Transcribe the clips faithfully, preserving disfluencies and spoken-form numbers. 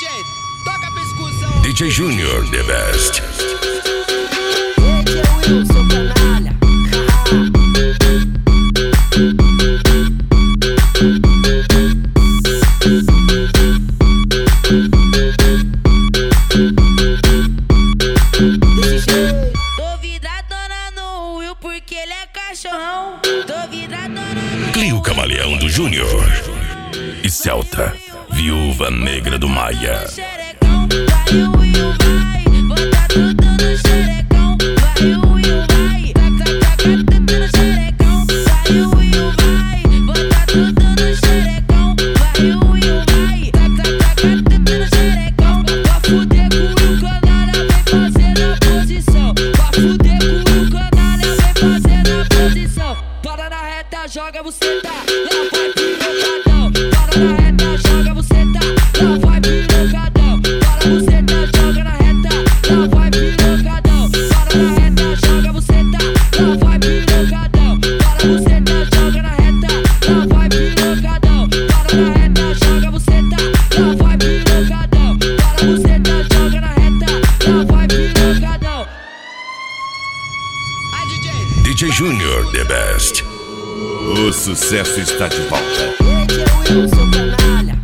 J, toca a percussão. D J Junior, the best. D J Wilson, canalha. Tô vidradona no Will porque ele é cachorrão. Tô vidradona no Clio Camaleão do Júnior e Celta, Viúva Negra do Maia. xerecão. Vai o Will vai, bota tudo no xerecão. Vai o Will vai, taca, taca tudo no xerecão. Vai o Will vai, bota tudo no xerecão. Vai o Will vai, taca, taca tudo no xerecão. Pra fuder com o canalha vem fazer na posição. Pra fuder com o canalha vem fazer na posição. Para na reta, joga você tá, lá vai pirocadão. Para na reta, joga você tá, lá vai pirocadão. Para você tá, joga na reta, lá vai pirocadão. Para na reta, joga você tá, lá vai pirocadão. Para você tá, joga na reta, lá vai pirocadão. Para na reta, joga você tá, lá vai pirocadão. Para você tá, joga na reta, lá vai pirocadão. Ai, D J. D J Junior, the best. O sucesso está de volta. D J Wilson, canalha.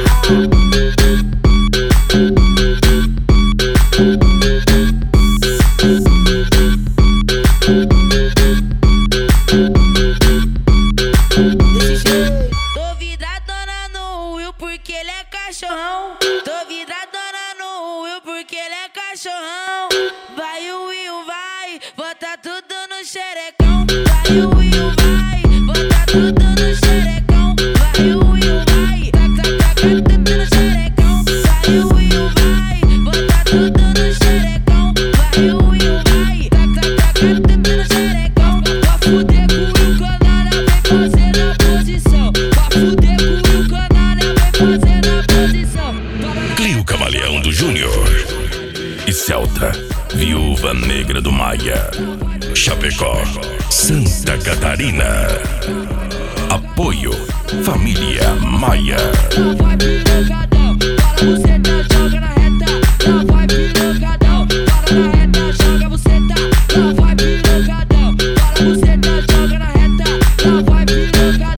Tô vidradona no Will porque ele é cachorrão. Tô vidradona no Will porque ele é cachorrão. Vai o Will vai, bota tudo no xerecão. Vai o Will vai, bota tudo no xerecão. Vai o Will vai, taca, taca tudo no xerecão. Vai o Will vai, bota tudo no xerecão. Vai o Will vai, taca, taca tudo no xerecão. Pra fuder com o canalha vem fazer na posição. Pra fuder com o canalha vem fazer na posição. Clio Camaleão do Júnior e Celta, Viúva Negra do Maia. Chapecó, Santa Catarina. Apoio Família Maia. Vai pirocadão.